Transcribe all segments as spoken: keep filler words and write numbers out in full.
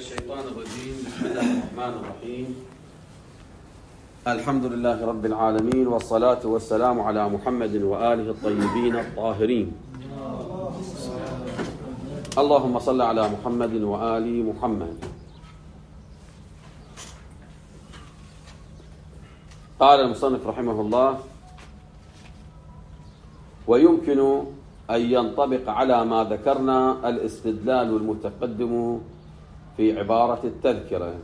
الشيطان الرجيم. بسم الله الرحمن الرحيم. الحمد لله رب العالمين، والصلاة والسلام على محمد وآله الطيبين الطاهرين. اللهم صل على محمد وآل محمد. قال المصنف رحمه الله: ويمكن أن ينطبق على ما ذكرنا الاستدلال المتقدم في عبارة التذكرة.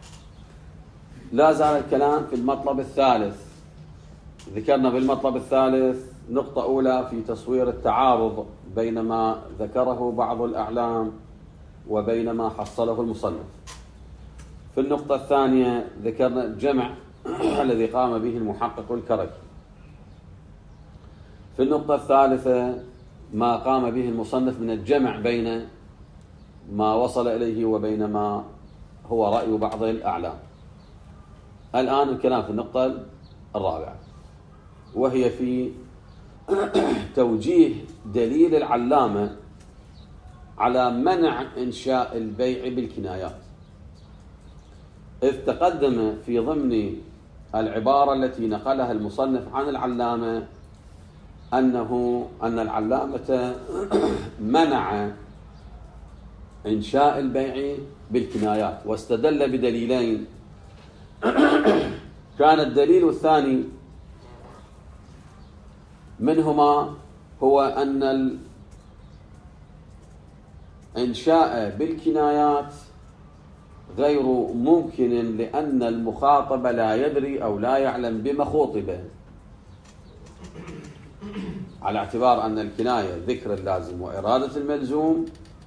لا زال الكلام في المطلب الثالث. ذكرنا بالمطلب الثالث نقطة أولى في تصوير التعارض بين ما ذكره بعض الأعلام وبين ما حصله المصنف. في النقطة الثانية ذكرنا الجمع الذي قام به المحقق الكركي. في النقطة الثالثة ما قام به المصنف من الجمع بين ما وصل إليه وبين ما هو رأي بعض الأعلام. الآن الكلام في النقطة الرابعة، وهي في توجيه دليل العلامة على منع إنشاء البيع بالكنايات، إذ تقدم في ضمن العبارة التي نقلها المصنف عن العلامة أنه أن العلامة منع إنشاء البيع بالكنايات، واستدل بدليلين. كان الدليل الثاني منهما هو أن الإنشاء بالكنايات غير ممكن لأن المخاطب لا يدري أو لا يعلم بما خوطب، على اعتبار أن الكناية ذكر اللازم وإرادة الملزوم،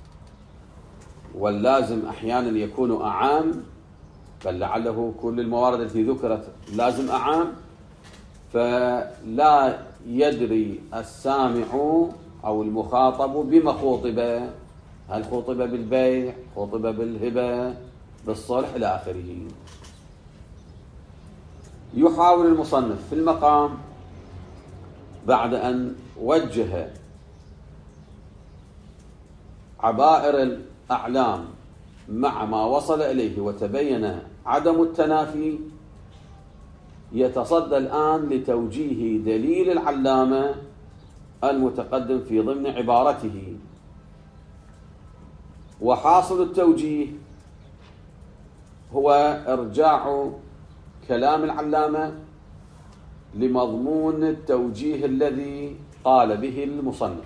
واللازم أحيانا يكون أعام، بل لعله كل الموارد التي ذكرت لازم أعام، فلا يدري السامع أو المخاطب بما خوطب، هل خوطب بالبيع، خوطب بالهبة، بالصلح إلى آخره. يحاول المصنف في المقام بعد أن وجه عبائر الأعلام مع ما وصل إليه وتبين عدم التنافي، يتصدى الآن لتوجيه دليل العلامة المتقدم في ضمن عبارته. وحاصل التوجيه هو إرجاع كلام العلامة لمضمون التوجيه الذي قال به المصنف.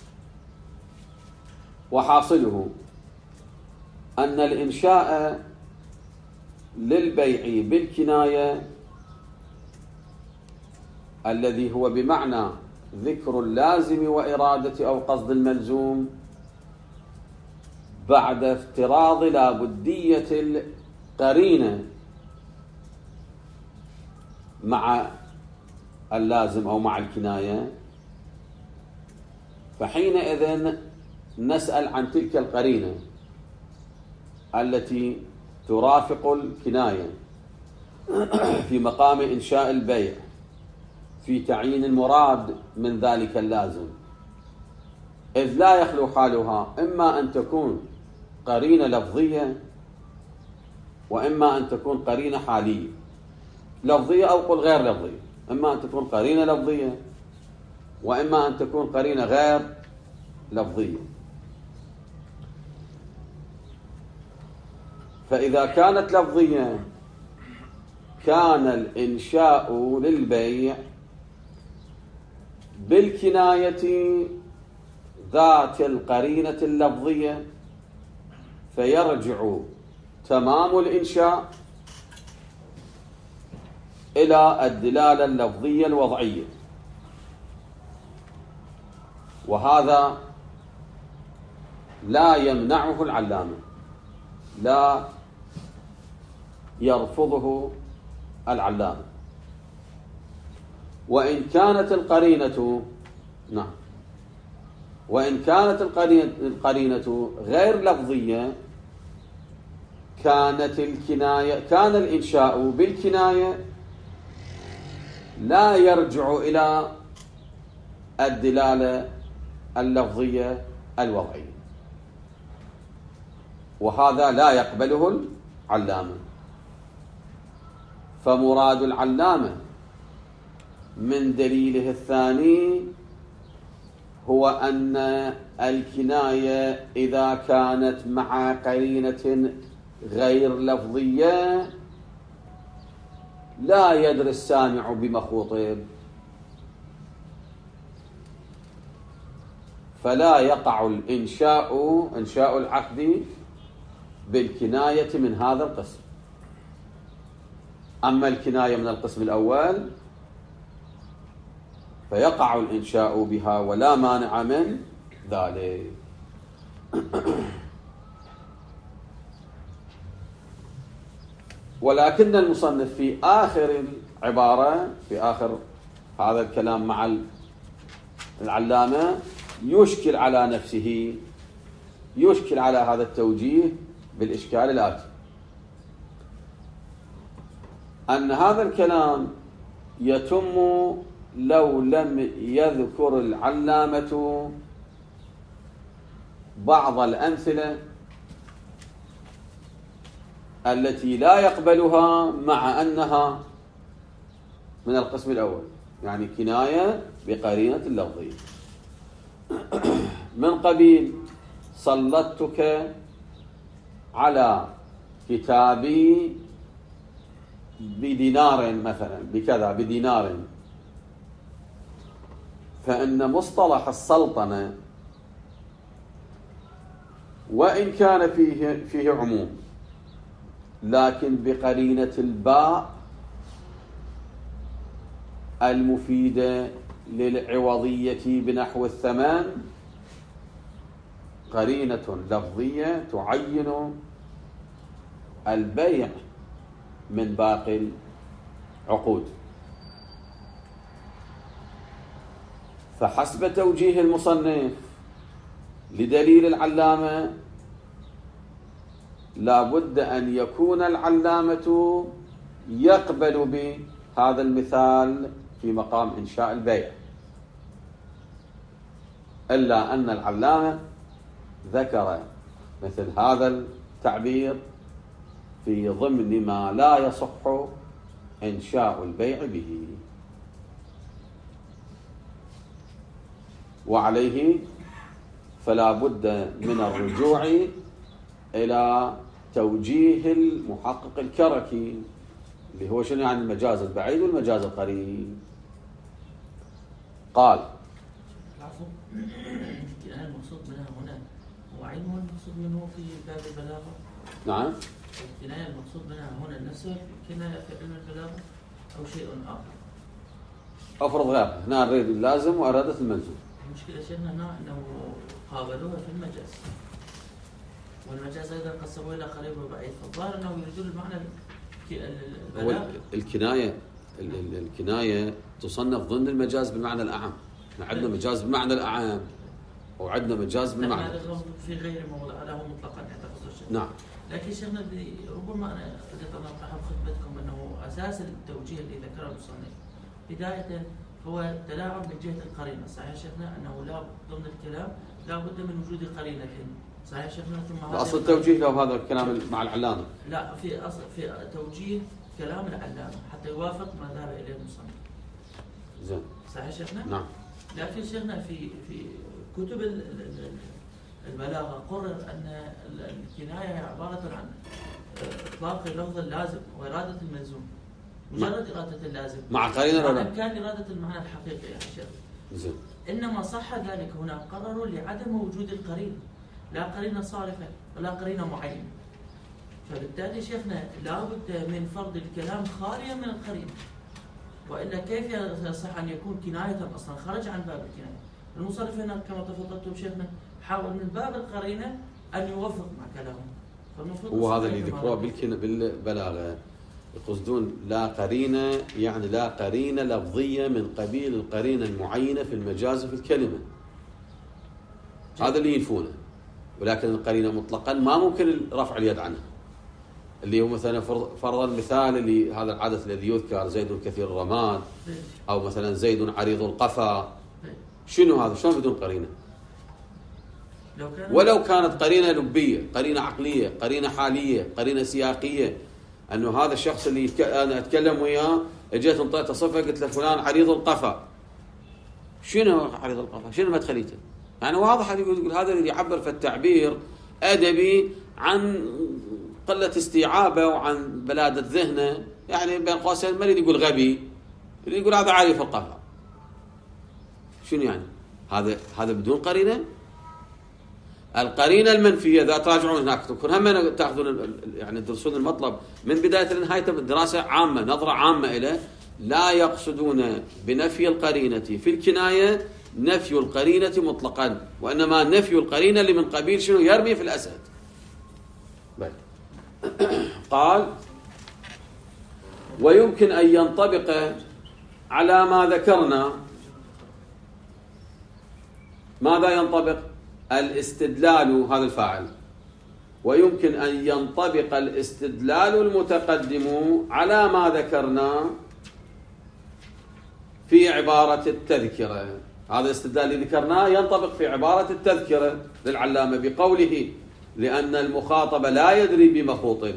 وحاصله أن الإنشاء للبيع بالكناية الذي هو بمعنى ذكر اللازم وإرادة أو قصد الملزوم بعد افتراض لابدية القرينة مع اللازم أو مع الكناية، فحينئذ نسأل عن تلك القرينة التي ترافق الكناية في مقام إنشاء البيع في تعيين المراد من ذلك اللازم، إذ لا يخلو حالها إما أن تكون قرينة لفظية وإما أن تكون قرينة حالية، لفظية أو قل غير لفظية، إما أن تكون قرينة لفظية وإما أن تكون قرينة غير لفظية. فإذا كانت لفظية كان الإنشاء للبيع بالكناية ذات القرينة اللفظية، فيرجع تمام الإنشاء إلى الدلالة اللفظية الوضعية، وهذا لا يمنعه العلامة، لا يرفضه العلامة. وإن كانت القرينة نعم وإن كانت القرينة, القرينة غير لفظية كانت الكناية كان الإنشاء بالكناية لا يرجع إلى الدلالة اللفظية الوضعية. وهذا لا يقبله العلامة. فمراد العلامة من دليله الثاني هو أن الكناية إذا كانت مع قرينة غير لفظية لا يدري السامع بما خُطب، فلا يقع الإنشاء إنشاء العقد بالكناية من هذا القسم. أما الكناية من القسم الأول فيقع الإنشاء بها ولا مانع من ذلك. ولكن المصنف في آخر العبارة، في آخر هذا الكلام مع العلامة، يشكل على نفسه، يشكل على هذا التوجيه بالإشكال الآتي: أن هذا الكلام يتم لو لم يذكر العلامة بعض الأمثلة التي لا يقبلها مع أنها من القسم الأول، يعني كناية بقرينة اللفظية، من قبيل سلطتك على كتابي بدينار مثلا، بكذا بدينار، فإن مصطلح السلطنة وإن كان فيه فيه عموم لكن بقرينة الباء المفيدة للعوضية بنحو الثمن، قرينة لفظية تعين البيع من باقي العقود. فحسب توجيه المصنف لدليل العلامة لا بد أن يكون العلامة يقبل بهذا المثال في مقام إنشاء البيع، إلا أن العلامة ذكر مثل هذا التعبير في ضمن ما لا يصح إنشاء البيع به، وعليه فلا بد من الرجوع إلى توجيه المحقق الكركي اللي هو شنو يعني المجاز البعيد والمجاز القريب. قال: العفو، الكناية المقصود منها هنا هو عينه المقصود منه في باب البلاغة؟ نعم. الكناية المقصود منها هنا نفسه الكناية في علم البلاغة أو شيء آخر؟ أفرض غيره، هنا نريد اللازم وأرادت الملزوم. المشكلة شيخنا هنا أنه قابلوها في المجاز، والمجاز أيضا قسموه إلى قريب وبعيد، فالظاهر أنه يريدون المعنى البلاغ. هو الكناية الكناية تصنف ضمن المجاز بالمعنى الأعم. احنا عندنا مجاز بالمعنى الأعم وعندنا مجاز بالمعنى. هذا في غير موضع، هذا هو مطلقا يعتقد الشيخ. نعم. لكن شيخنا ربما أنا أردت أن أطرح بخطبتكم أنه أساس التوجيه اللي ذكره المصنف بداية هو تلاعب من جهة القرينة. صحيح شيخنا أنه لا ضمن الكلام لا بد من وجود قرينة. صحيح شيخنا. ثم أصل التوجيه لو هذا الكلام مع العلامة. لا، في أصل في توجيه كلام العلامة حتى يوافق ما ذهب إليه المصنف. زين. صحيح شيخنا؟ نعم. لكن شيخنا في في كتب البلاغة قرر أن الكناية عبارة عن إطلاق اللفظ اللازم وإرادة الملزوم. مجرد إرادة اللازم مع قرينة ولا لا؟ كان إرادة المعنى الحقيقي يا شيخ. زين. إنما صح ذلك هنا قرروا لعدم وجود القرينة، لا قرينة صارفة ولا قرينة معينة. فبالتالي شيخنا لا بد من فرض الكلام خاليا من القرينة، وإلا كيف يصح أن يكون كناية أصلا خرج عن باب الكناية؟ المصنف هنا كما تفضلتم شيخنا حاول من باب القرينة أن يوفق مع كلامه. هو هذا اللي ذكروه بالبلاغة، يقصدون لا قرينة، يعني لا قرينة لفظية من قبيل القرينة المعينة في المجاز في الكلمة. هذا اللي ينفونه. ولكن القرينة مطلقا ما ممكن رفع اليد عنها، اللي هو مثلا فرض المثال اللي هذا العدد الذي يذكر زيد كثير الرماد أو مثلا زيد عريض القفا. شنو هذا؟ شلون بدون قرينة؟ ولو كانت قرينة لبية، قرينة عقلية، قرينة حالية، قرينة سياقية، أنه هذا الشخص اللي يتك... أنا أتكلم وياه اجيت انطيته صفة قلت له فلان عريض القفا. شنو عريض القفا؟ شنو مدخليته؟ يعني واضح يقول هذا اللي يعبر في التعبير أدبي عن قلة استيعابه وعن بلادة ذهنه، يعني بين قوسين ما يريد يقول غبي، يريد يقول هذا عارف القفا. شنو يعني؟ هذا هذا بدون قرينة؟ القرينة المنفية إذا تراجعون هناك تكون هم تأخذون يعني تدرسون المطلب من بداية لنهاية دراسة عامة، نظرة عامة إليه، لا يقصدون بنفي القرينة في الكناية نفي القرينة مطلقا، وإنما نفي القرينة اللي من قبيل شنو يرمي في الأسد. قال ويمكن أن ينطبق على ما ذكرنا. ماذا ينطبق؟ الاستدلال، هذا الفاعل. ويمكن أن ينطبق الاستدلال المتقدم على ما ذكرنا في عبارة التذكرة. هذا الاستدلال اللي ذكرناه ينطبق في عبارة التذكرة للعلامة بقوله لأن المخاطب لا يدري بما خوطب،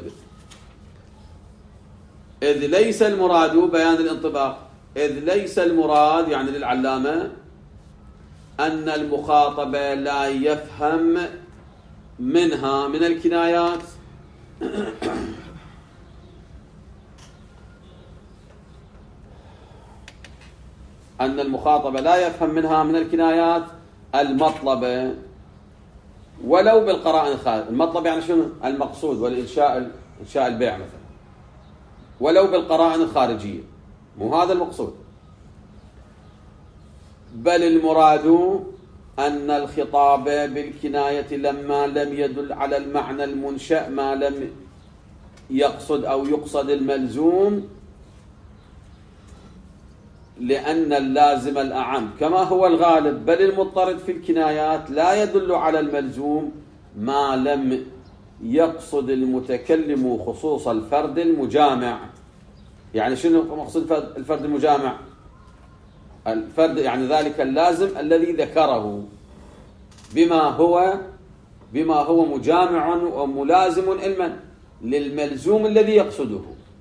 إذ ليس المراد بيان الانطباق، إذ ليس المراد يعني للعلامة أن المخاطب لا يفهم منها من الكنايات أن المخاطب لا يفهم منها من الكنايات المطلب ولو بالقرائن الخارجية. المطلب يعني شنو؟ المقصود والإنشاء، إنشاء البيع مثلا، ولو بالقرائن الخارجية، مو هذا المقصود. بل المراد أن الخطاب بالكناية لما لم يدل على المعنى المنشأ ما لم يقصد أو يقصد الملزوم، لأن اللازم الأعم كما هو الغالب، بل المضطرد في الكنايات لا يدل على الملزوم ما لم يقصد المتكلم خصوص الفرد المجامع. يعني شنو مقصود الفرد المجامع؟ الفرد يعني ذلك اللازم الذي ذكره بما هو بما هو مجامع وملازم علما للملزوم الذي يقصده،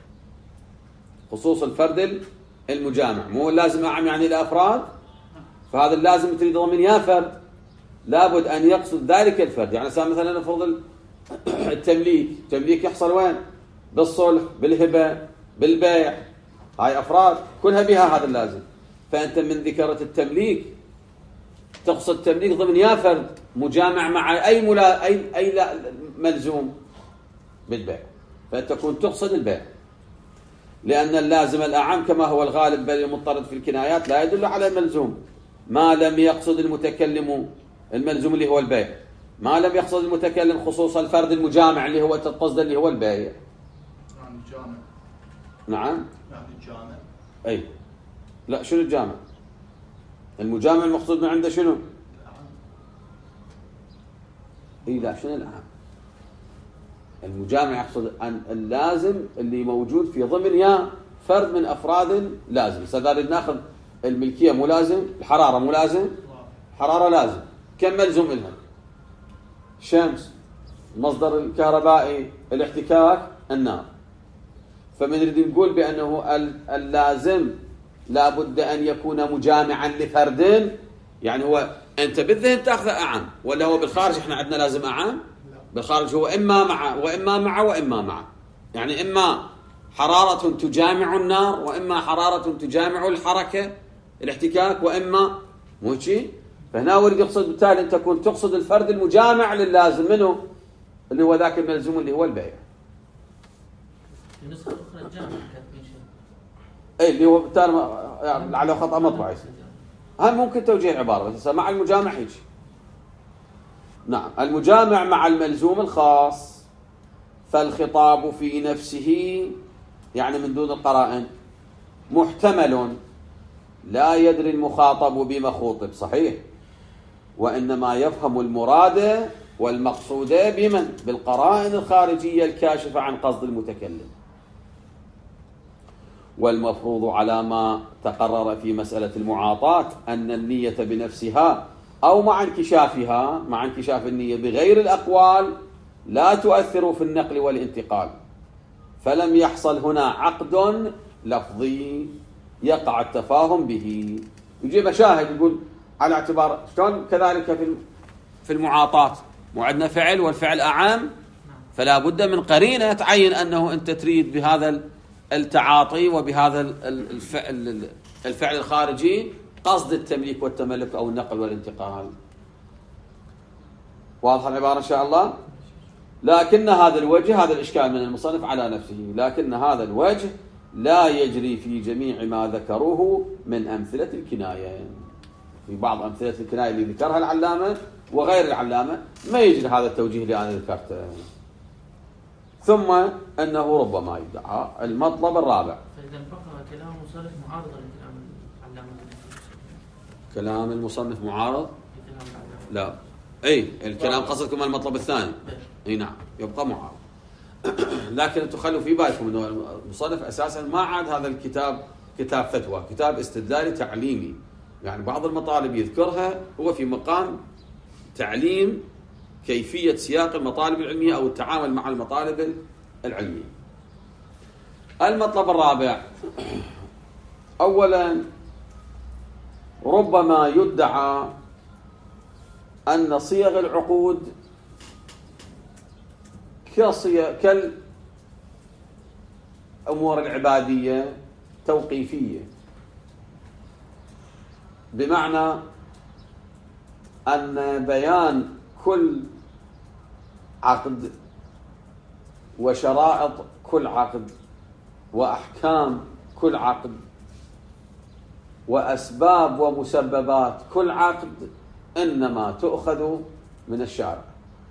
خصوص الفرد المجامع. مو اللازم أعم يعني الأفراد، فهذا اللازم تريد ضمن يا فرد لابد أن يقصد ذلك الفرد. يعني مثلا نفرض التمليك، التمليك يحصل وين؟ بالصلح، بالهبة، بالبيع، هاي أفراد كلها بها هذا اللازم. فأنت من ذكرة التمليك تقصد تمليك ضمن يا فرد مجامع مع أي ملا أي أي لا ملزوم بالبيع، فأنت تكون تقصد البيع، لأن اللازم الأعم كما هو الغالب بل المضطرد في الكنايات لا يدل على الملزوم ما لم يقصد المتكلم الملزوم اللي هو البيع، ما لم يقصد المتكلم خصوص الفرد المجامع اللي هو تقصد اللي هو البيع. يعني الجامع. نعم. يعني الجامع. أي لا، شنو الجامع؟ المجامع المقصود من عنده شنو؟ اي لا، شنو الأعم؟ المجامع يقصد أن اللازم اللي موجود في ضمن يا فرد من أفراد لازم. سأريد ناخذ الملكية مو لازم، الحرارة مو لازم، حرارة لازم، كم ملزوم لها؟ الشمس، المصدر الكهربائي، الاحتكاك، النار. فمن نريد نقول بأنه اللازم لابد أن يكون مجامعا لفرد، يعني هو أنت بالذهن تأخذ أعم، ولا هو بالخارج إحنا عندنا لازم أعم؟ بالخارج هو إما مع وإما مع وإما مع، يعني إما حرارة تجامع النار وإما حرارة تجامع الحركة الاحتكاك وإما مو شيء. فهنا ورد يقصد بالتالي أن تكون تقصد الفرد المجامع للازم منه اللي هو ذاك الملزوم اللي هو البيع. النسخة الأخرى الجامع كاتبين شيء. أي اللي هو بالتالي يعني على خطأ مطبعي. هم ممكن توجيه العبارة بس مع المجامع هيك. نعم، المجامع مع الملزوم الخاص، فالخطاب في نفسه يعني من دون القرائن محتمل لا يدري المخاطب بما خوطب، صحيح، وإنما يفهم المراد والمقصود بمن؟ بالقرائن الخارجية الكاشفة عن قصد المتكلم. والمفروض على ما تقرر في مسألة المعاطاة أن النية بنفسها أو مع انكشافها مع انكشاف النية بغير الأقوال لا تؤثر في النقل والانتقال، فلم يحصل هنا عقد لفظي يقع التفاهم به. يجيب شاهد يقول على اعتبار شلون كذلك في في المعاطاة، مو عندنا فعل والفعل أعم، فلا بد من قرينة تعين أنه أنت تريد بهذا التعاطي وبهذا الفعل الفعل الخارجي قصد التمليك والتملك أو النقل والانتقال. واضح العبارة إن شاء الله؟ لكن هذا الوجه، هذا الإشكال من المصنف على نفسه، لكن هذا الوجه لا يجري في جميع ما ذكروه من أمثلة الكناية. في بعض أمثلة الكناية اللي ذكرها العلامة وغير العلامة ما يجري هذا التوجيه اللي أنا ذكرته. ثم أنه ربما يدعى المطلب الرابع. فإذا بقى كلام المصنف معارض لكلام العلامة. كلام المصنف معارض؟ لا. أي الكلام قصدكم المطلب الثاني. أي نعم يبقى معارض. لكن تخلوا في بالكم أنه المصنف أساسا ما عاد هذا الكتاب كتاب فتوى، كتاب استدلالي تعليمي. يعني بعض المطالب يذكرها هو في مقام تعليم كيفية سياق المطالب العلمية أو التعامل مع المطالب العلمية. المطلب الرابع، أولا ربما يدعى أن صيغ العقود كالأمور العبادية توقيفية، بمعنى أن بيان كل عقد وشرائط كل عقد وأحكام كل عقد وأسباب ومسببات كل عقد إنما تؤخذ من الشارع،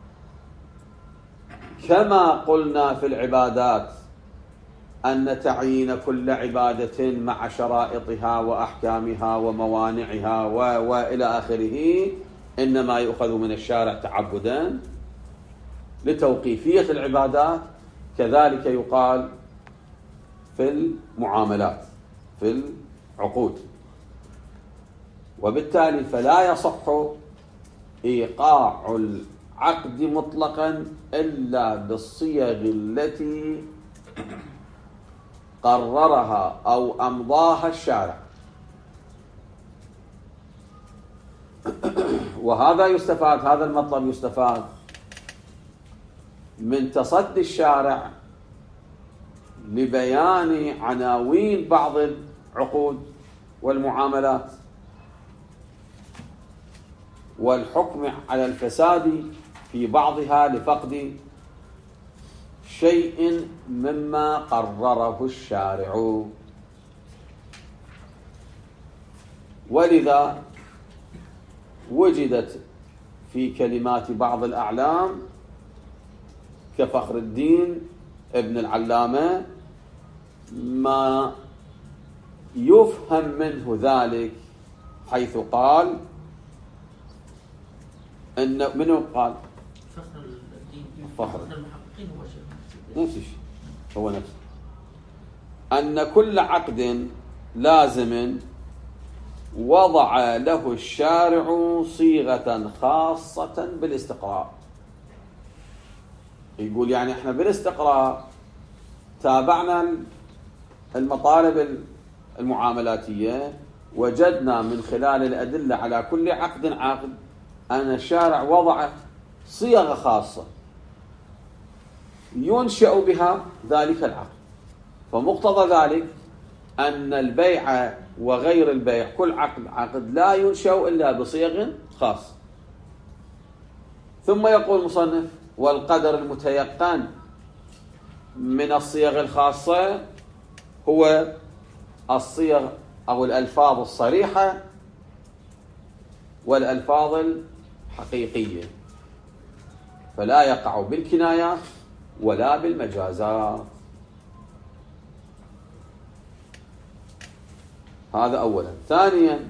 كما قلنا في العبادات أن تعيين كل عبادة مع شرائطها وأحكامها وموانعها وإلى آخره إنما يؤخذ من الشارع تعبدا لتوقيفية العبادات. كذلك يقال في المعاملات في العقود، وبالتالي فلا يصح إيقاع العقد مطلقا إلا بالصيغ التي قررها أو أمضاها الشارع. وهذا يستفاد، هذا المطلب يستفاد من تصدي الشارع لبيان عناوين بعض العقود والمعاملات والحكم على الفساد في بعضها لفقد شيء مما قرره الشارع. ولذا وجدت في كلمات بعض الأعلام كفخر الدين ابن العلامة ما يفهم منه ذلك، حيث قال أن منه قال فخر الدين فخر المحققين هو شيخ نفس الشيء هو نفسه، أن كل عقد لازم وضع له الشارع صيغة خاصة بالاستقراء. يقول يعني احنا بالاستقراء تابعنا المطالب المعاملاتية، وجدنا من خلال الأدلة على كل عقد عقد أن الشارع وضع صيغة خاصة ينشأ بها ذلك العقد، فمقتضى ذلك أن البيع وغير البيع كل عقد عقد لا ينشأ إلا بصيغ خاص. ثم يقول المصنف والقدر المتيقن من الصيغ الخاصة هو الصيغ أو الألفاظ الصريحة والألفاظ الحقيقية، فلا يقع بالكنايات ولا بالمجازات. هذا أولا. ثانيا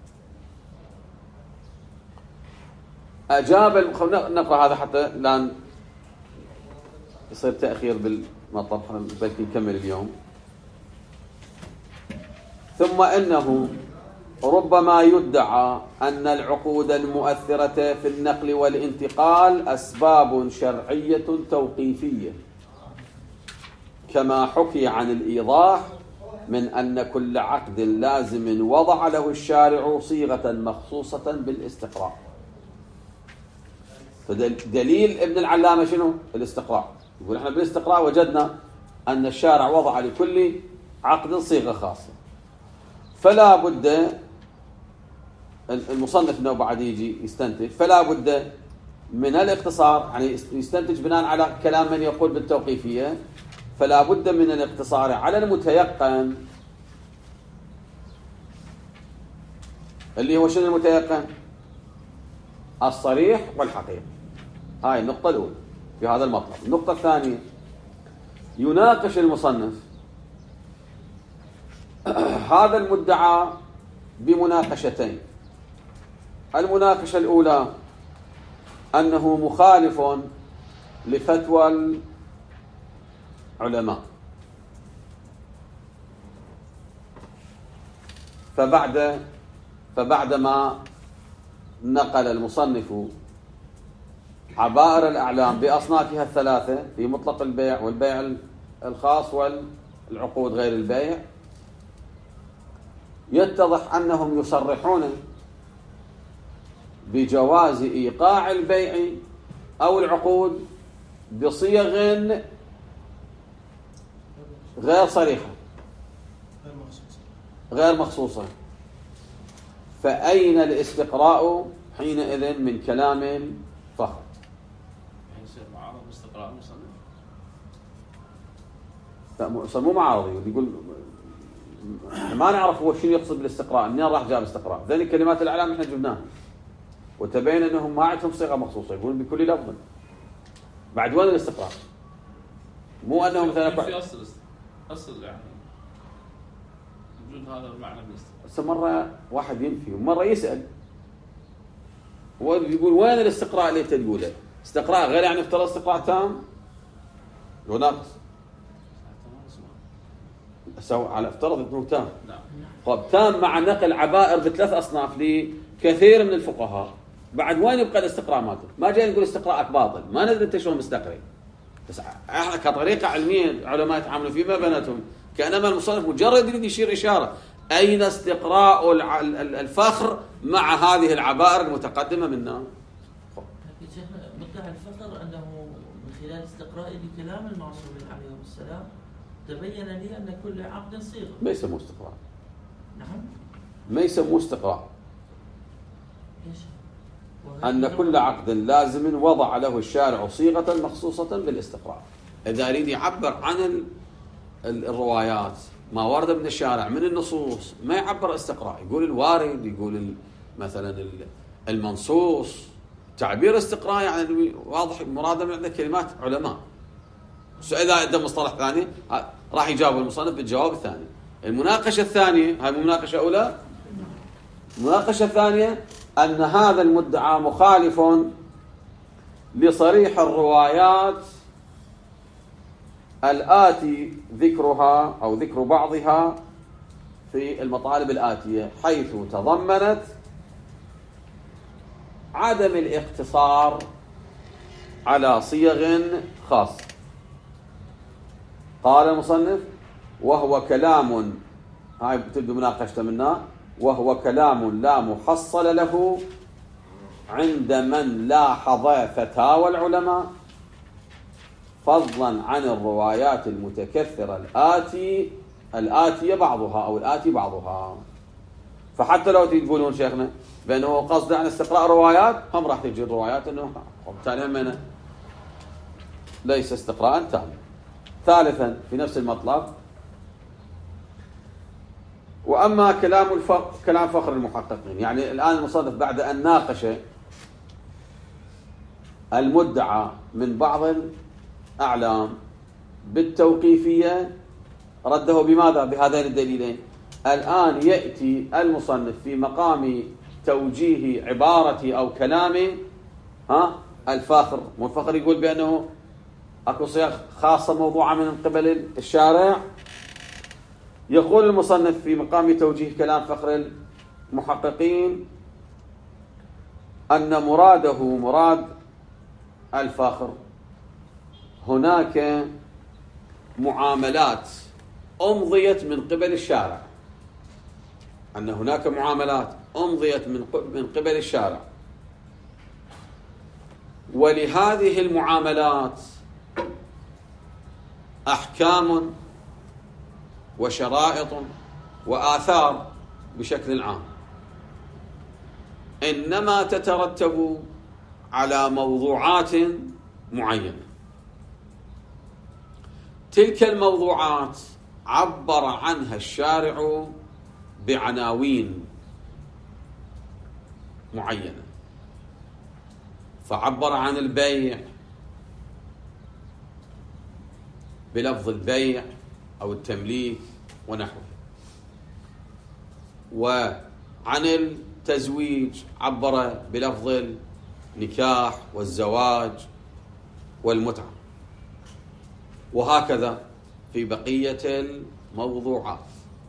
أجاب نقرأ هذا حتى لا يصير تأخير بالمطلب، بلكي نكمل اليوم. ثم إنه ربما يدعى أن العقود المؤثرة في النقل والانتقال أسباب شرعية توقيفية، كما حكي عن الإيضاح من أن كل عقد لازم وضع له الشارع صيغة مخصوصة بالاستقراء. فدليل ابن العلامة شنو؟ الاستقراء. يقول احنا بالاستقراء وجدنا أن الشارع وضع لكل عقد صيغة خاصة، فلا بد المصنف انه بعد يجي يستنتج، فلا بد من الاقتصار، يعني يستنتج بناء على كلام من يقول بالتوقيفية، فلا بد من الاقتصار على المتيقن، اللي هو شنو المتيقن؟ الصريح والحقيقي. هاي النقطة الأولى في هذا المطلب. النقطة الثانية، يناقش المصنف هذا المدعى بمناقشتين. المناقشة الأولى أنه مخالف لفتوى العلماء، فبعد فبعدما نقل المصنف عبائر الأعلام بأصنافها الثلاثة في مطلق البيع والبيع الخاص والعقود غير البيع، يتضح أنهم يصرحون بجواز إيقاع البيع أو العقود بصيغ غير صريحة غير مخصوصة. فأين الاستقراء حينئذ من كلام فخر؟ يصير معارض باستقراء المصنف؟ لا، مو معارض. يقول ما نعرف هو شنو يقصد بالاستقراء، منين راح جاب الاستقراء؟ ذني كلمات الإعلام احنا جبناها وتبين انهم ما عندهم صيغه مخصوصه، يقولون بكل لفظ. بعد وين الاستقراء؟ مو انه مثلا في اصل اصل يعني وجود هذا المعنى بالاستقراء. بس مره واحد ينفي ومره يسال، هو يقول وين الاستقراء اللي تقوله؟ استقراء غير يعني افترض استقراء تام لو ناقص. سو على افترض انه تام. نعم. طب تام مع نقل عبائر بثلاث اصناف لكثير من الفقهاء، بعد وين يبقى الاستقراء مالته؟ ما جاي نقول استقراءك باطل، ما ندري انت شلون مستقري، بس احنا كطريقه علميه علماء يتعاملوا فيه ما بيناتهم كانما المصنف مجرد يريد يشير اشاره اين استقراء الفخر مع هذه العبائر المتقدمه منا. لكن شيخنا مدعي الفخر انه من خلال استقرائي لكلام المعصومين عليهم السلام تبين لي ان كل عقد صيغه. ما يسموه استقراء. نعم. ما يسموه استقراء. ليش؟ أن كل عقد لازم وضع له الشارع صيغة مخصوصة بالاستقراء. إذا يريد يعبر عن الروايات ما ورد من الشارع من النصوص ما يعبر استقراء، يقول الوارد، يقول مثلا المنصوص. تعبير استقراء يعني واضح مراده من عندك كلمات علماء. إذا عنده مصطلح ثاني راح يجاوب المصنف بالجواب الثاني. المناقشة الثانية، هاي مناقشة أولى. المناقشة الثانية أن هذا المدعى مخالف لصريح الروايات الآتي ذكرها أو ذكر بعضها في المطالب الآتية، حيث تضمنت عدم الاقتصار على صيغ خاصة. قال المصنف: وهو كلام، هاي تبدو مناقشته منا، وهو كلام لا محصل له عند من لاحظ فتاوى العلماء، فضلا عن الروايات المتكثرة الآتي الآتية بعضها أو الآتي بعضها. فحتى لو تقولون شيخنا بأنه قصد عن استقراء روايات، هم راح تجي الروايات أنه وبالتالي همنا ليس استقراء تام. ثالثا في نفس المطلب: وأما كلام الفقر كلام فخر المحققين، يعني الآن المصنف بعد أن ناقش المدعى من بعض الأعلام بالتوقيفية رده بماذا؟ بهذين الدليلين. الآن يأتي المصنف في مقام توجيه عبارة أو كلام ها الفاخر. والفخر يقول بأنه أكو صيغ خاصة موضوعة من قبل الشارع. يقول المصنف في مقام توجيه كلام فخر المحققين أن مراده مراد الفخر هناك معاملات أمضيت من قبل الشارع، أن هناك معاملات أمضيت من قبل الشارع، ولهذه المعاملات أحكام وشرائط وآثار بشكل عام، إنما تترتب على موضوعات معينة. تلك الموضوعات عبر عنها الشارع بعناوين معينة، فعبر عن البيع بلفظ البيع أو التمليك ونحوه، وعن التزويج عبر بلفظ النكاح والزواج والمتعة، وهكذا في بقية الموضوعات.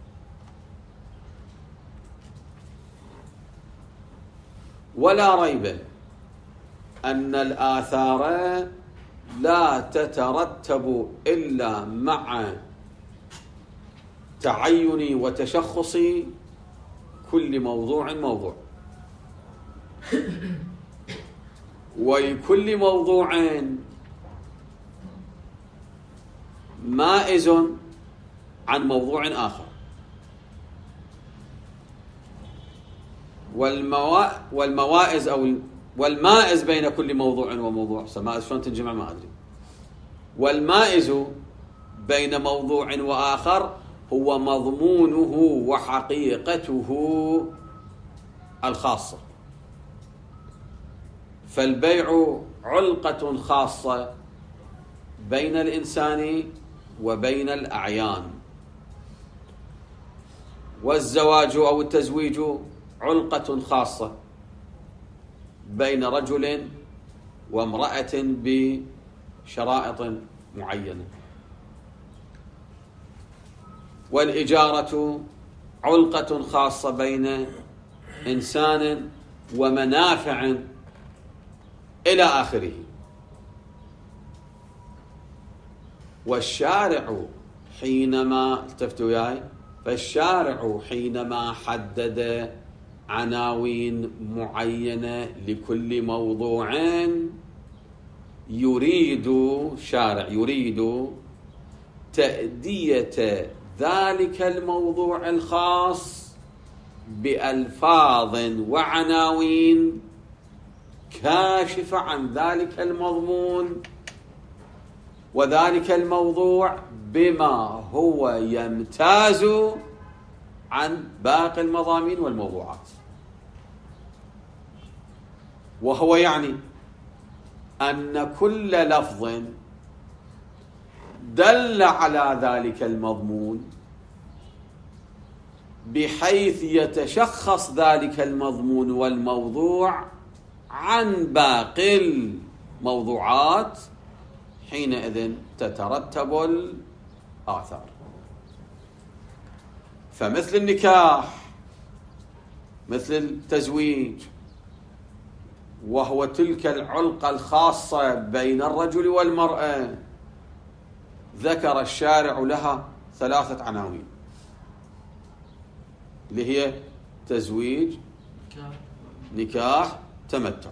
ولا ريب أن الآثار لا تترتب إلا مع تعين وتشخص كل موضوع موضوع، ولكل موضوع مائز عن موضوع آخر، والموا... والموائز أو والمائز بين كل موضوع وموضوع، سمائز شلون تنجمع ما أدري، والمائز بين موضوع وآخر هو مضمونه وحقيقته الخاصة. فالبيع علقة خاصة بين الإنسان وبين الأعيان، والزواج أو التزويج علقة خاصة بين رجل وامرأة بشرائط معينة، والإجارة علقة خاصة بين إنسان ومنافع إلى آخره. والشارع حينما التفتوا وياي فالشارع حينما حدد عناوين معينة لكل موضوع يريد شارع يريد تأدية ذلك الموضوع الخاص بألفاظ وعناوين كاشفة عن ذلك المضمون وذلك الموضوع بما هو يمتاز عن باقي المضامين والموضوعات. وهو يعني أن كل لفظ دل على ذلك المضمون بحيث يتشخص ذلك المضمون والموضوع عن باقي الموضوعات، حينئذ تترتب الآثار. فمثل النكاح، مثل التزويج، وهو تلك العلقة الخاصة بين الرجل والمرأة، ذكر الشارع لها ثلاثة عناوين اللي هي تزويج، نكاح، تمتع.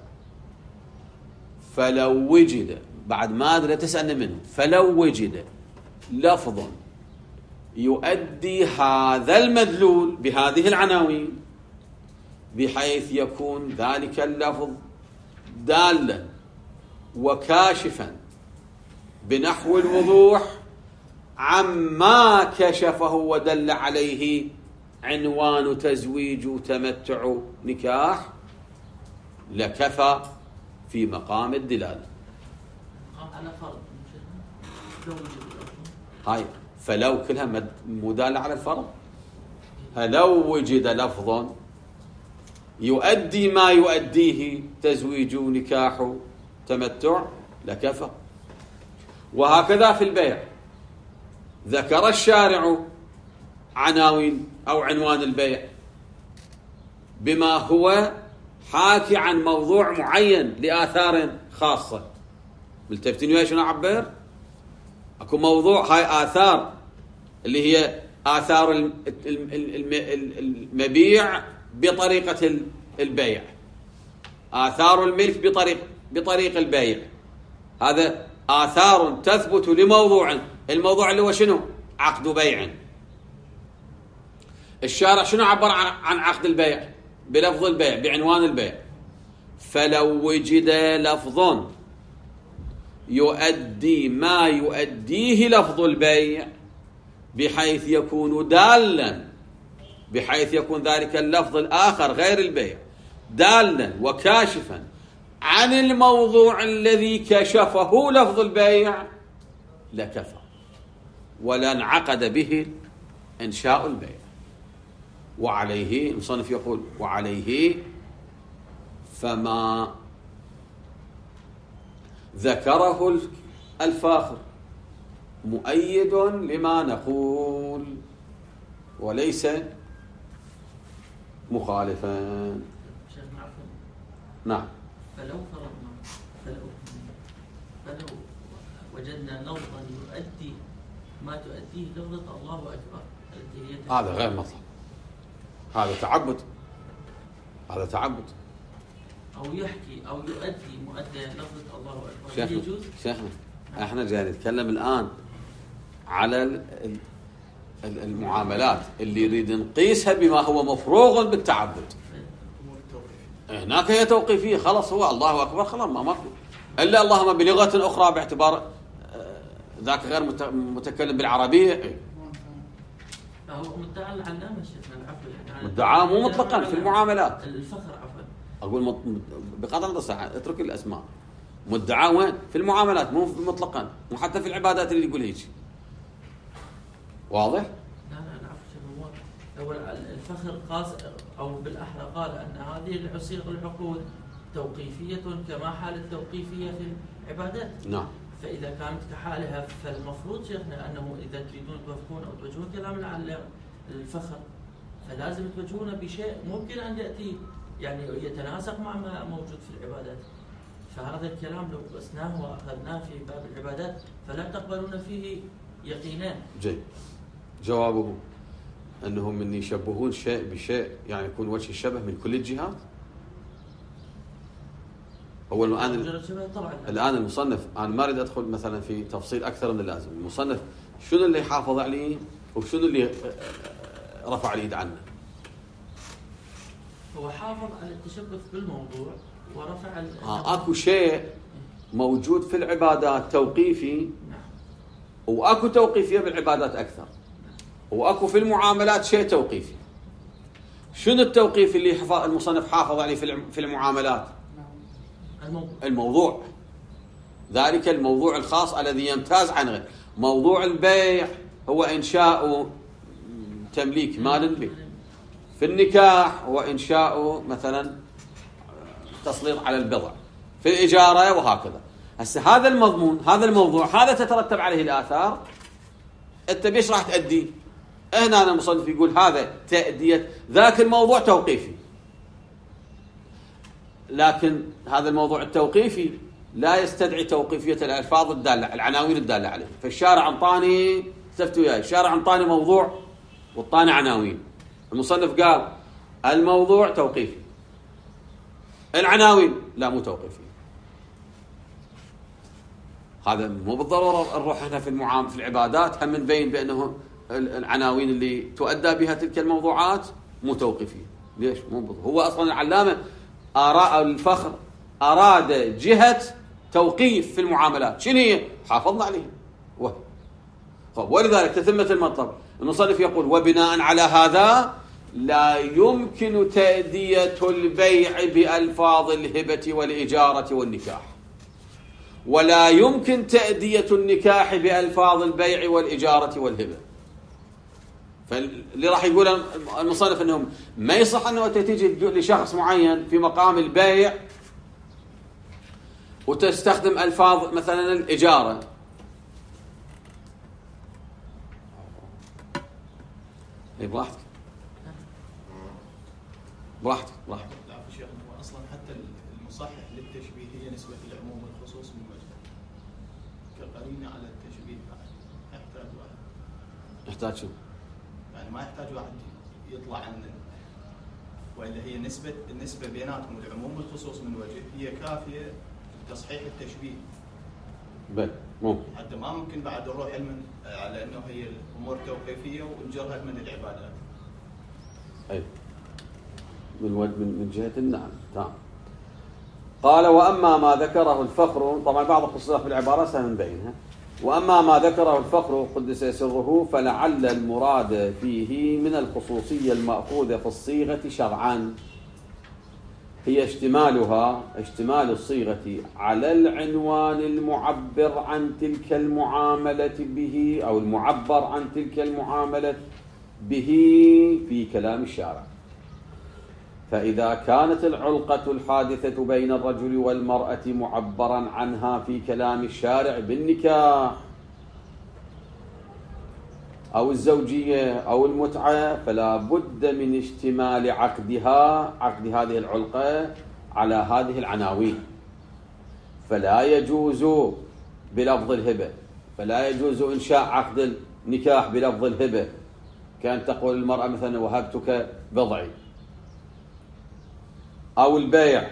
فلو وجد بعد ما أدري تسألني منه فلو وجد لفظ يؤدي هذا المدلول بهذه العناوين بحيث يكون ذلك اللفظ دالا وكاشفا بنحو الوضوح عما كشفه ودل عليه عنوان تزويج وتمتع نكاح، لكفى في مقام الدلالة. على فرض هاي فلو كلها مدالة على الفرض. فلو وجد لفظ يؤدي ما يؤديه تزويج نكاح تمتع لكفى. وهكذا في البيع، ذكر الشارع عناوين أو عنوان البيع بما هو حاكي عن موضوع معين لآثار خاصة. ملتفتين وياي شنو أعبر؟ أكو موضوع هاي آثار اللي هي آثار المبيع بطريقة البيع، آثار الملك بطريق بطريق البيع، هذا آثار تثبت لموضوع. الموضوع اللي هو شنو؟ عقد بيع. الشارع شنو عبر عن عقد البيع؟ بلفظ البيع، بعنوان البيع. فلو وجد لفظ يؤدي ما يؤديه لفظ البيع بحيث يكون دالا، بحيث يكون ذلك اللفظ الآخر غير البيع دالا وكاشفا عن الموضوع الذي كشفه لفظ البيع لكفى ولا انعقد به إنشاء البيع. وعليه المصنف يقول وعليه فما ذكره الفاخر مؤيد لما نقول وليس مخالفا. شيخنا عفوا. نعم. فلو فرضنا فلو فلو وجدنا لفظا يؤدي ما تؤديه لفظة الله أكبر التي هي هذا غير مطلب، هذا تعبد، هذا تعبد. أو يحكي أو يؤدي مؤدى لفظة الله أكبر. شيخنا يجوز؟ شيخنا احنا جاي نتكلم الآن على المعاملات اللي يريد نقيسها بما هو مفروغ بالتعبد. هناك هي توقيفية، خلاص هو الله أكبر خلاص ما ماكو إلا اللهم بلغة أخرى باعتبار ذاك غير متكلم بالعربية. فهو مدعى العلامة شيخنا العفو يعني مدعى مو مطلقا في المعاملات. الفخر عفوا أقول مط... بقدر الساعة اترك الأسماء. مدعى وين؟ في المعاملات مو مطلقا، مو حتى في العبادات اللي يقول هيك. واضح؟ لا لا العفو شيخنا هو الفخر قاس أو بالأحرى قال أن هذه العصيغ العقود توقيفية كما حال التوقيفية في العبادات. نعم. فإذا كانت كحالها فالمفروض شيخنا أنه إذا تريدون توافقون أو توجهون كلام على الفخر فلازم توجهونه بشيء ممكن أن يأتي يعني يتناسق مع ما موجود في العبادات. فهذا الكلام لو قسناه وأخذناه في باب العبادات فلا تقبلون فيه يقينان. جيد. جوابه أنهم من يشبهون شيء بشيء يعني يكون وجه الشبه من كل الجهات. هو الآن الآن المصنف أنا ما أريد أدخل مثلا في تفصيل أكثر من اللازم. المصنف شنو اللي حافظ عليه وشنو اللي رفع اليد عنه؟ هو حافظ على التشبث بالموضوع ورفع آه أكو شيء موجود في العبادات توقيفي. نعم. وأكو توقيفية بالعبادات أكثر. وأكو في المعاملات شيء توقيفي. شنو التوقيف اللي المصنف حافظ عليه في المعاملات؟ الموضوع. الموضوع ذلك الموضوع الخاص الذي يمتاز عن غيره. موضوع البيع هو إنشاء تمليك مال به. في النكاح هو إنشاء مثلا تسليط على البضع. في الإجارة وهكذا. هسه هذا المضمون هذا الموضوع هذا تترتب عليه الآثار. أنت بيش راح تأدي؟ هنا أنا المصنف يقول هذا تأدية ذاك الموضوع توقيفي. لكن هذا الموضوع التوقيفي لا يستدعي توقيفية الألفاظ الدالة العناوين الدالة عليه. فالشارع انطاني استفتوا وياي الشارع انطاني موضوع والطاني عناوين. المصنف قال الموضوع توقيفي العناوين لا مو توقيفي. هذا مو بالضرورة نروح احنا في المعام في العبادات هم نبين بأنه العناوين اللي تؤدى بها تلك الموضوعات مو توقيفية. ليش؟ مو بالضرورة. هو أصلا العلامة آراء الفخر أراد جهة توقيف في المعاملات. شنو هي؟ حافظنا عليها. ولذلك تتمة المطلب المصنف يقول وبناء على هذا لا يمكن تأدية البيع بألفاظ الهبة والإجارة والنكاح ولا يمكن تأدية النكاح بألفاظ البيع والإجارة والهبة. فاللي راح يقول المصنف أنهم ما يصح أنه تيجي لشخص معين في مقام البيع وتستخدم ألفاظ مثلا الإجارة. إيه براحتك. براحتك براحتك. العفو شيخنا، هو اصلا حتى المصحح للتشبيه هي نسبه العموم والخصوص من وجه كقرينه على التشبيه بعد يحتاج واحد. يحتاج شو؟ يعني ما يحتاج واحد يطلع عن، والا هي نسبه النسبه بيناتهم العموم والخصوص من وجه هي كافيه لتصحيح التشبيه. بل ممكن. حتى ما ممكن بعد نروح علما على انه هي الامور توقيفيه ونجرها من العبادات. اي من وجه من من جهه النعم. تمام. قال واما ما ذكره الفخر، طبعا بعض الخصوصيات في العباره سنبينها. واما ما ذكره الفخر قدس سره فلعل المراد فيه من الخصوصيه الماخوذه في الصيغه شرعا هي اشتمالها اشتمال الصيغه على العنوان المعبر عن تلك المعامله به او المعبر عن تلك المعامله به في كلام الشارع. فإذا كانت العلقة الحادثة بين الرجل والمرأة معبرا عنها في كلام الشارع بالنكاح أو الزوجية أو المتعة، فلا بد من اشتمال عقدها عقد هذه العلقة على هذه العناوين. فلا يجوز بلفظ الهبة، فلا يجوز إنشاء عقد النكاح بلفظ الهبة، كان تقول المرأة مثلا وهبتك بضعي، أو البيع،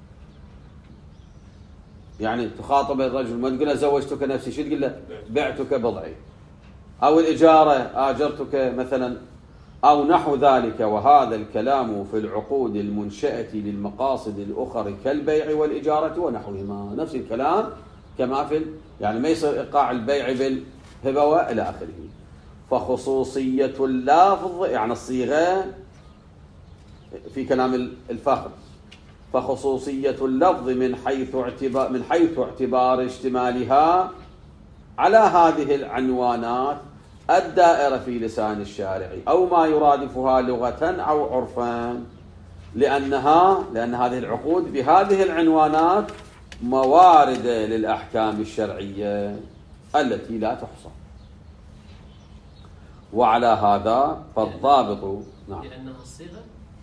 يعني تخاطب الرجل ما تقول له زوجتك نفسي، شو تقول له؟ بعتك بضعي. أو الإجارة، آجرتك مثلا، أو نحو ذلك. وهذا الكلام في العقود المنشأة للمقاصد الأخرى كالبيع والإجارة ونحوهما، نفس الكلام كما في يعني ما يصير إيقاع البيع بالهبة وإلى آخره. فخصوصية اللفظ يعني الصيغة في كلام الفخر، فخصوصية اللفظ من حيث اعتبار من حيث اعتبار اشتمالها على هذه العنوانات الدائرة في لسان الشارع أو ما يرادفها لغة أو عرفا، لأنها لأن هذه العقود بهذه العنوانات موارد للأحكام الشرعية التي لا تحصى. وعلى هذا فالضابط نعم لأنها الصيغة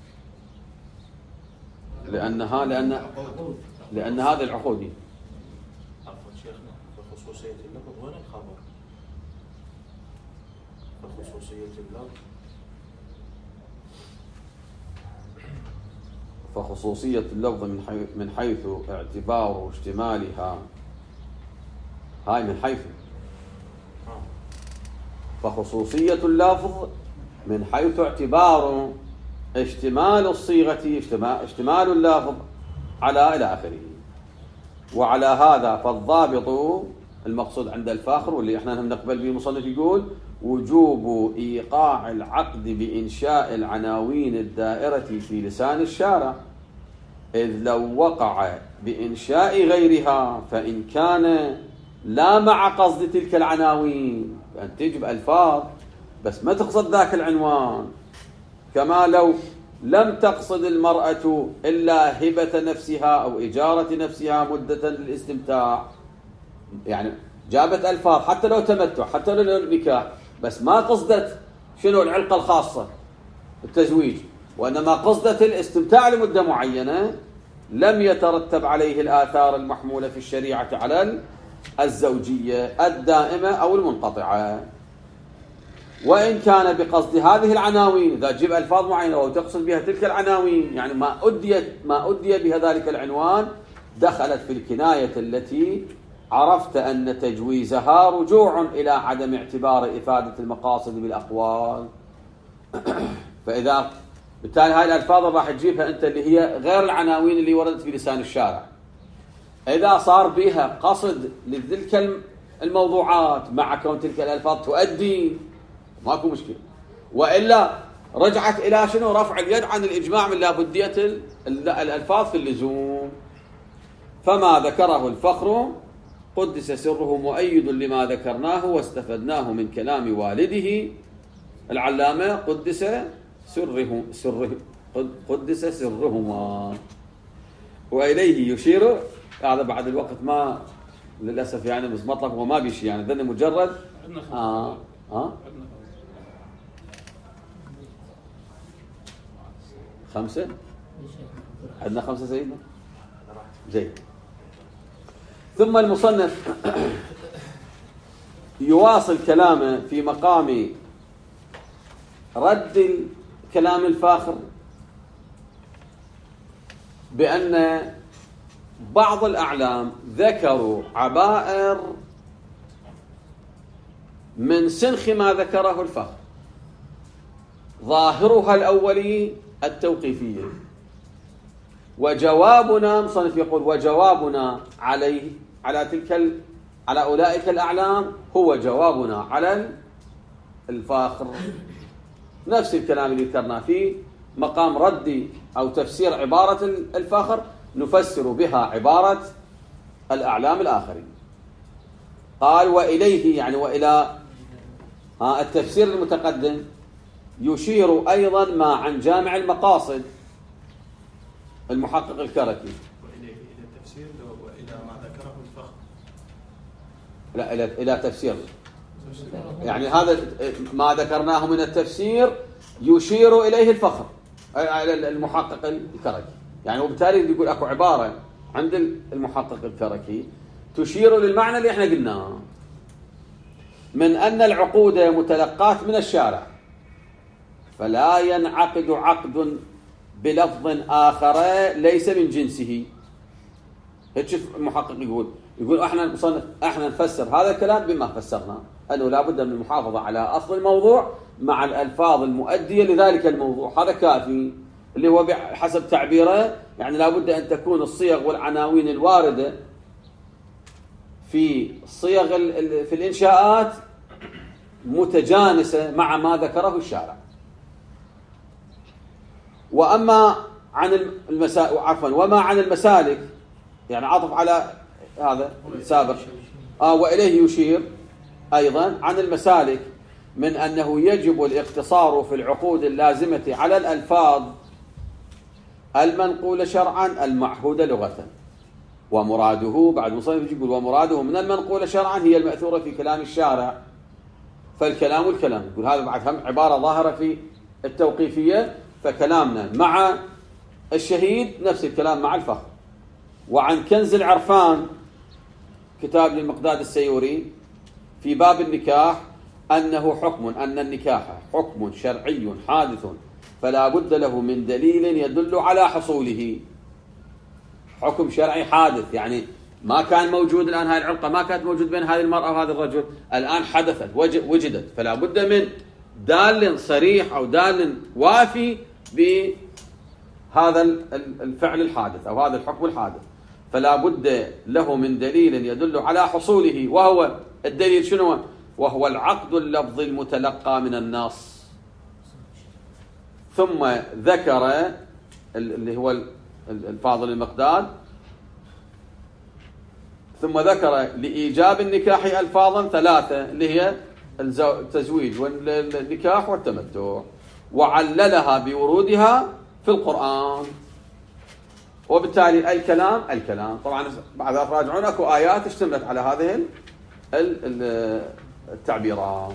لأنها لأن لأن هذه العقود عفوا شيخنا، فخصوصية اللفظ وين الخبر؟ فخصوصية اللفظ فخصوصية اللفظ من حيث من حيث اعتبار اشتمالها، هاي من حيث فخصوصية اللفظ من حيث اعتبار اشتمال الصيغة اشتمال اللفظ على إلى آخره. وعلى هذا فالضابط المقصود عند الفاخر واللي احنا نقبل به المصنف يقول وجوب إيقاع العقد بإنشاء العناوين الدائرة في لسان الشارع، إذ لو وقع بإنشاء غيرها فإن كان لا مع قصد تلك العناوين، يعني تجيب ألفاظ بس ما تقصد ذاك العنوان، كما لو لم تقصد المرأة إلا هبة نفسها أو إجارة نفسها مدة للاستمتاع، يعني جابت ألفاظ حتى لو تمتع حتى لو نكاح بس ما قصدت شنو العلقة الخاصة التزويج، وإنما قصدت الاستمتاع لمدة معينة، لم يترتب عليه الآثار المحمولة في الشريعة على الزوجية الدائمة أو المنقطعة. وإن كان بقصد هذه العناوين، إذا تجيب ألفاظ معينة أو تقصد بها تلك العناوين، يعني ما أديت ما أدي بها ذلك العنوان، دخلت في الكناية التي عرفت أن تجويزها رجوع إلى عدم اعتبار إفادة المقاصد بالأقوال. فإذا بالتالي هاي الألفاظ راح تجيبها أنت اللي هي غير العناوين اللي وردت في لسان الشارع، إذا صار بها قصد لتلك الموضوعات مع كون تلك الألفاظ تؤدي ماكو مشكلة، وإلا رجعت إلى شنو؟ رفع اليد عن الإجماع من لابدية الألفاظ في اللزوم. فما ذكره الفخر قدس سره مؤيد لما ذكرناه واستفدناه من كلام والده العلامة قدس سره سره قدس سرهما، وإليه يشير. هذا بعد الوقت ما للأسف يعني بس مطلق وما بيشي، يعني ذن مجرد آه آه خمسة عندنا خمسة سيدنا. جيد. ثم المصنف يواصل كلامه في مقام رد الكلام الفاخر بأن بعض الأعلام ذكروا عبائر من سنخ ما ذكره الفاخر، ظاهرها الأولي التوقيفية، وجوابنا مصنف يقول وجوابنا عليه على تلك على أولئك الأعلام هو جوابنا على الفاخر. نفس الكلام اللي ذكرنا فيه مقام رد أو تفسير عبارة الفاخر نفسر بها عبارة الأعلام الآخرين. قال وإليه يعني وإلى التفسير المتقدم يشير أيضا ما عن جامع المقاصد المحقق الكركي. وإليه إلى التفسير وإلى ما ذكره الفخر. لا إلى إلى تفسير. يعني هذا ما ذكرناه من التفسير يشير إليه الفخر المحقق الكركي. يعني وبالتالي يقول أكو عبارة عند المحقق الكركي تشير للمعنى اللي احنا قلناه من أن العقود متلقات من الشارع فلا ينعقد عقد بلفظ آخر ليس من جنسه. هيك المحقق يقول يقول احنا احنا نفسر هذا الكلام بما فسرنا انه لا بد من المحافظه على اصل الموضوع مع الالفاظ المؤديه لذلك الموضوع. هذا كافي اللي هو بحسب تعبيره يعني لا بد ان تكون الصيغ والعناوين الوارده في صيغ في الانشاءات متجانسه مع ما ذكره الشارع. واما عن المسائل عفوا وما عن المسالك يعني عطف على هذا السابق آه وإليه يشير أيضا عن المسالك من أنه يجب الاقتصار في العقود اللازمة على الألفاظ المنقولة شرعا المعهودة لغة. ومراده بعد مصنف يقول ومراده من المنقولة شرعا هي المأثورة في كلام الشارع فالكلام الكلام. يقول هذا بعد هم عبارة ظاهرة في التوقيفية فكلامنا مع الشهيد نفس الكلام مع الفخر. وعن كنز العرفان كتاب للمقداد السيوري في باب النكاح أنه حكم أن النكاح حكم شرعي حادث فلا بد له من دليل يدل على حصوله. حكم شرعي حادث يعني ما كان موجود الآن هذه العلاقة ما كانت موجود بين هذه المرأة وهذا الرجل الآن حدثت وجدت فلا بد من دال صريح أو دال وافي بهذا الفعل الحادث أو هذا الحكم الحادث فلا بد له من دليل يدل على حصوله وهو الدليل شنو؟ وهو العقد اللفظي المتلقى من النص. ثم ذكر اللي هو الفاضل المقداد ثم ذكر لإيجاب النكاح ألفاظا ثلاثة اللي هي التزويج والنكاح والتمتع وعللها بورودها في القرآن. وبالتالي الكلام الكلام طبعا بعد راجعون اكو آيات اشتملت على هذه التعبيرات.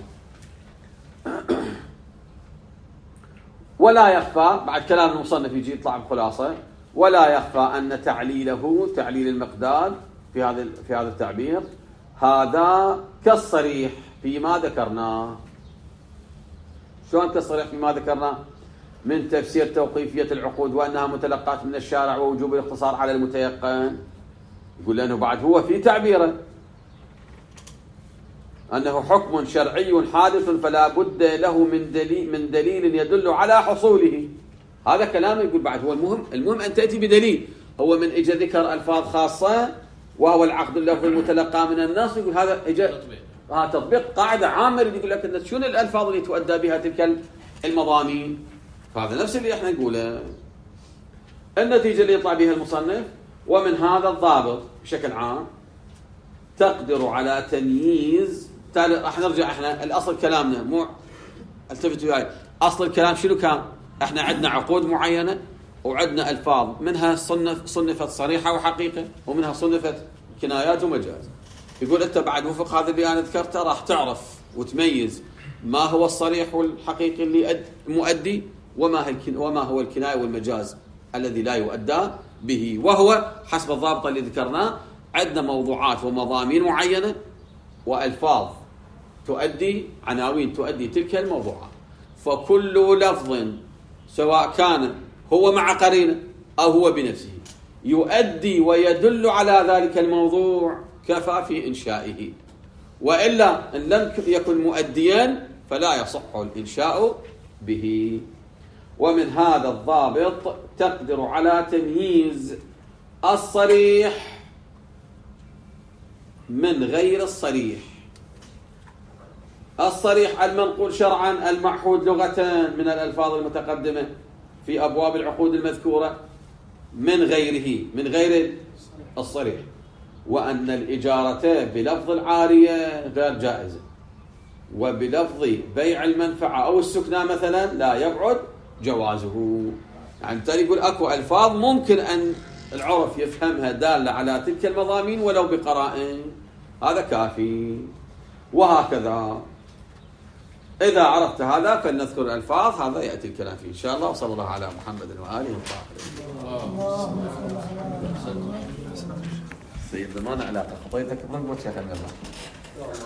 ولا يخفى بعد كلام المصنف يجي يطلع بخلاصة ولا يخفى أن تعليله تعليل المقداد في هذا في هذا التعبير هذا كالصريح فيما ذكرناه. شلون كالصريح فيما ذكرناه؟ من تفسير توقيفية العقود وأنها متلقات من الشارع ووجوب الاقتصار على المتيقن. يقول لأنه بعد هو في تعبيره أنه حكم شرعي حادث فلا بد له من دليل من دليل يدل على حصوله. هذا كلام يقول بعد هو المهم المهم أن تأتي بدليل. هو من إجا ذكر ألفاظ خاصة وهو العقد اللفظي المتلقى من النص يقول هذا إجا ها تطبيق قاعدة عامة يقول لك أن شنو الألفاظ اللي تؤدى بها تلك المضامين. فهذا نفس اللي احنا نقوله. النتيجة اللي يطلع بها المصنف ومن هذا الضابط بشكل عام تقدر على تمييز. تالي راح نرجع احنا الاصل كلامنا مو التفتوا وياي اصل الكلام شنو كان؟ احنا عندنا عقود معينة وعندنا الفاظ منها صنف صنفت صريحة وحقيقة ومنها صنفت كنايات ومجاز. يقول انت بعد وفق هذا اللي انا ذكرته راح تعرف وتميز ما هو الصريح والحقيقي اللي مؤدي وما هو وما هو الكناية والمجاز الذي لا يؤدى به، وهو حسب الضابط اللي ذكرناه عندنا موضوعات ومضامين معينة وألفاظ تؤدي عناوين تؤدي تلك الموضوعات، فكل لفظ سواء كان هو مع قرينة أو هو بنفسه يؤدي ويدل على ذلك الموضوع كفى في إنشائه، وإلا إن لم يكن مؤديا فلا يصح الإنشاء به. ومن هذا الضابط تقدر على تمييز الصريح من غير الصريح. الصريح المنقول شرعا المعهود لغة من الألفاظ المتقدمة في أبواب العقود المذكورة، من غيره من غير الصريح، وأن الإجارة بلفظ العارية غير جائزة، وبلفظ بيع المنفعة أو السكنى مثلا لا يبعد جوازه. يعني تالي يقول أكو ألفاظ ممكن أن العرف يفهمها دالة على تلك المضامين ولو بقرائن، هذا كافي. وهكذا إذا عرفت هذا فلنذكر الألفاظ، هذا يأتي الكلام فيه إن شاء الله. وصلى الله على محمد وآله وصحبه. سيدنا ما علاقة خطيتك من وجهك.